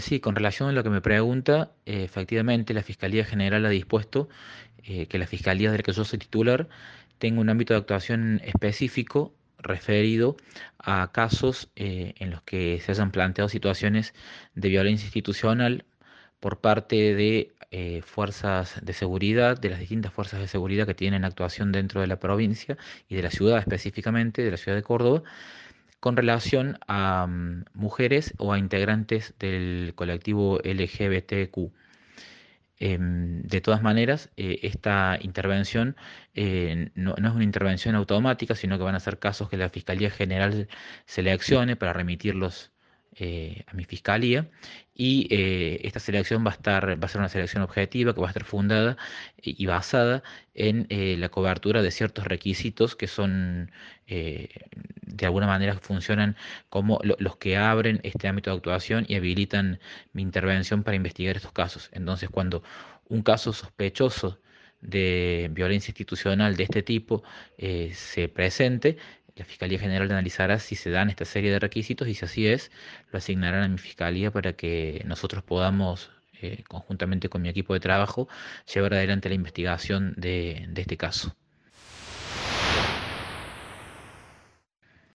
Sí, con relación a lo que me pregunta, efectivamente la Fiscalía General ha dispuesto que la Fiscalía de la que yo soy titular tenga un ámbito de actuación específico referido a casos en los que se hayan planteado situaciones de violencia institucional por parte de fuerzas de seguridad, de las distintas fuerzas de seguridad que tienen actuación dentro de la provincia y de la ciudad específicamente, de la ciudad de Córdoba con relación a mujeres o a integrantes del colectivo LGBTQ. De todas maneras, esta intervención no es una intervención automática, sino que van a ser casos que la Fiscalía General seleccione para remitirlos a mi fiscalía. Y esta selección va a ser una selección objetiva que va a estar fundada y basada en la cobertura de ciertos requisitos que son, de alguna manera, funcionan como los que abren este ámbito de actuación y habilitan mi intervención para investigar estos casos. Entonces, cuando un caso sospechoso de violencia institucional de este tipo se presente, la Fiscalía General analizará si se dan esta serie de requisitos y si así es, lo asignarán a mi fiscalía para que nosotros podamos, conjuntamente con mi equipo de trabajo, llevar adelante la investigación de este caso.